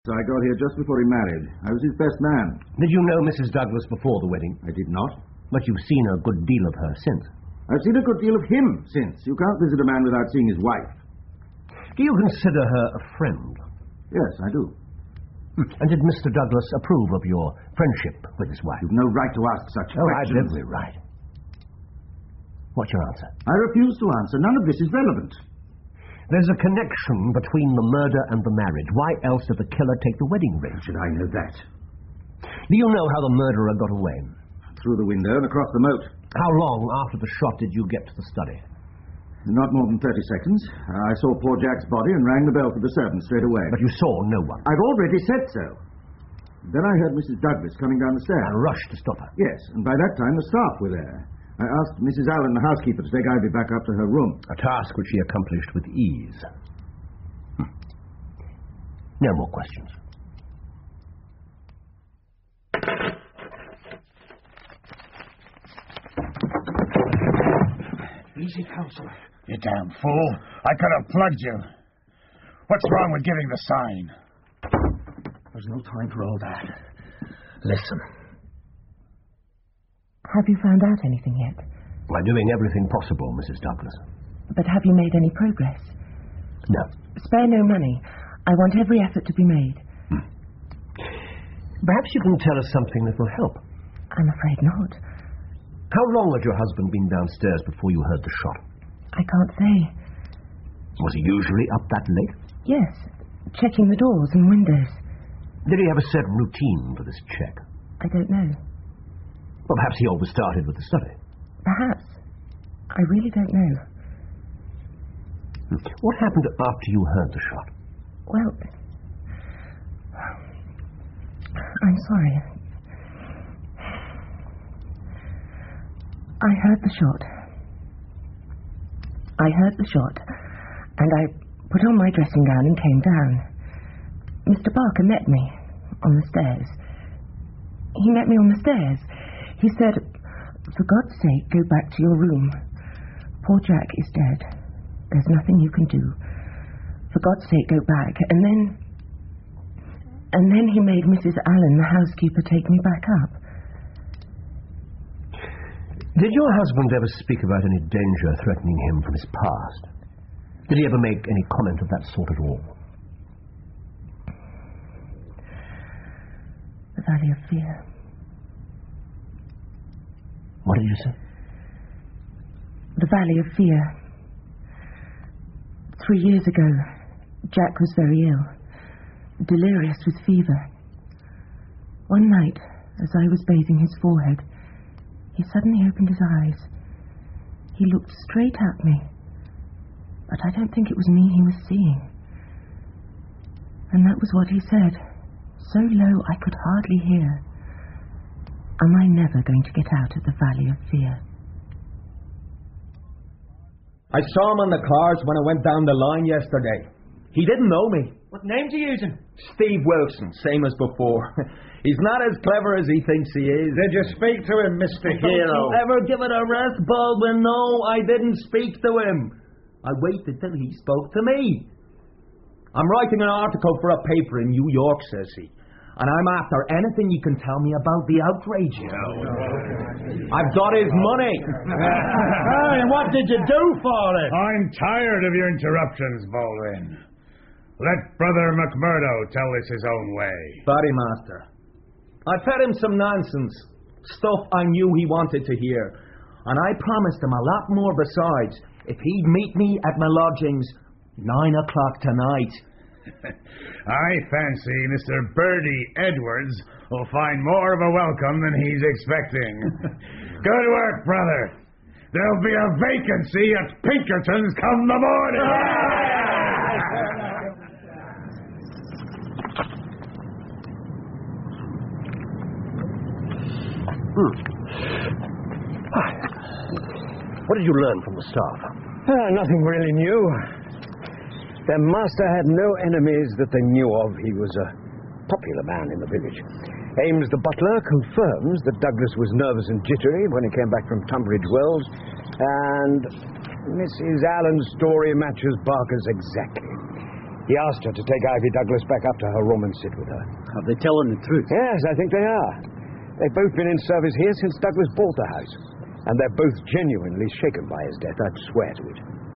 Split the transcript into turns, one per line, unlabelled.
I got here just before he married. I was his best man.
Did you know Mrs. Douglas before the wedding?
I did not.
But you've seen a good deal of her since.
I've seen a good deal of him since. You can't visit a man without seeing his wife.
Do you consider her a friend?
Yes, I do.
And did Mr. Douglas approve of your friendship with his wife?
You've no right to ask such questions.
I've every right. What's your answer?
I refuse to answer. None of this is relevant.
There's a connection between the murder and the marriage. Why else did the killer take the wedding ring?
How should I know that?
Do you know how the murderer got away?
Through the window and across the moat.
How long after the shot did you get to the study?
Not more than 30 seconds. I saw poor Jack's body and rang the bell for the servant straight away.
But you saw no one?
I've already said so. Then I heard Mrs. Douglas coming down the stairs.
And rushed to stop her?
Yes, and by that time the staff were there. I asked Mrs. Allen, the housekeeper, to take Ivy back up to her room.
A task which she accomplished with ease. No more questions.
Easy, Counselor. You damn fool. I could have plugged you. What's wrong with giving the sign? There's no time for all that. Listen.
Have you found out anything yet?
By doing everything possible, Mrs. Douglas.
But have you made any progress?
No.
Spare no money. I want every effort to be made.
Perhaps you can tell us something that will help.
I'm afraid not.
How long had your husband been downstairs before you heard the shot?
I can't say.
Was he usually up that late?
Yes, checking the doors and windows.
Did he have a set routine for this check?
I don't know.
Well, perhaps he always started with the study.
Perhaps. I really don't know.
What happened after you heard the shot?
Well, I'm sorry. I heard the shot. And I put on my dressing gown and came down. Mr. Barker met me on the stairs. He met me on the stairs. He said, "For God's sake, go back to your room. Poor Jack is dead. There's nothing you can do. For God's sake, go back." And then he made Mrs. Allen, the housekeeper, take me back up.
Did your husband ever speak about any danger threatening him from his past? Did he ever make any comment of that sort at all?
The Valley of Fear.
What did you say?
The Valley of Fear. 3 years ago, Jack was very ill, delirious with fever. One night, as I was bathing his forehead, he suddenly opened his eyes. He looked straight at me, but I don't think it was me he was seeing. And that was what he said, so low I could hardly hear. Am I never going to get out of the Valley of Fear?
I saw him on the cars when I went down the line yesterday. He didn't know me.
What name's he using?
Steve Wilson, same as before. He's not as clever as he thinks he is.
Did you speak to him, Mr.
Don't
Hero?
you ever give it a rest, Baldwin? No, I didn't speak to him. I waited till he spoke to me. I'm writing an article for a paper in New York, says he. And I'm after anything you can tell me about the outrage. I've got his money.
And what did you do for it? I'm tired of your interruptions, Baldwin. Let Brother McMurdo tell this his own way.
Body master. I fed him some nonsense. Stuff I knew he wanted to hear. And I promised him a lot more besides if he'd meet me at my lodgings 9 o'clock tonight.
I fancy Mr. Birdie Edwards will find more of a welcome than he's expecting. Good work, brother. There'll be a vacancy at Pinkerton's come the morning.
What did you learn from the staff?
Nothing really new. Their master had no enemies that they knew of. He was a popular man in the village. Ames the butler confirms that Douglas was nervous and jittery when he came back from Tunbridge Wells, and Mrs. Allen's story matches Barker's exactly. He asked her to take Ivy Douglas back up to her room and sit with her.
Are they telling the truth?
Yes, I think they are. They've both been in service here since Douglas bought the house. And they're both genuinely shaken by his death, I'd swear to it.